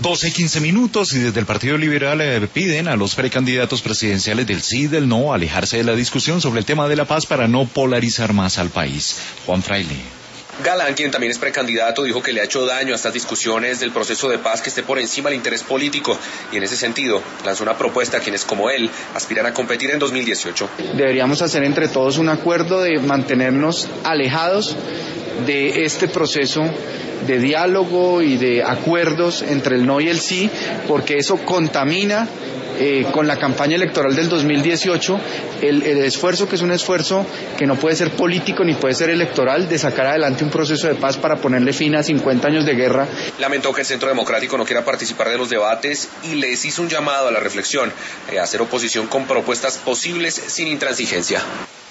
12:15 y desde el Partido Liberal piden a los precandidatos presidenciales del sí y del no alejarse de la discusión sobre el tema de la paz para no polarizar más al país. Juan Fraile. Galán, quien también es precandidato, dijo que le ha hecho daño a estas discusiones del proceso de paz que esté por encima del interés político y en ese sentido lanzó una propuesta a quienes como él aspiran a competir en 2018. Deberíamos hacer entre todos un acuerdo de mantenernos alejados de este proceso de diálogo y de acuerdos entre el no y el sí, porque eso contamina con la campaña electoral del 2018 el esfuerzo, que es un esfuerzo que no puede ser político ni puede ser electoral, de sacar adelante un proceso de paz para ponerle fin a 50 años de guerra. Lamentó que el Centro Democrático no quiera participar de los debates y les hizo un llamado a la reflexión, a hacer oposición con propuestas posibles sin intransigencia.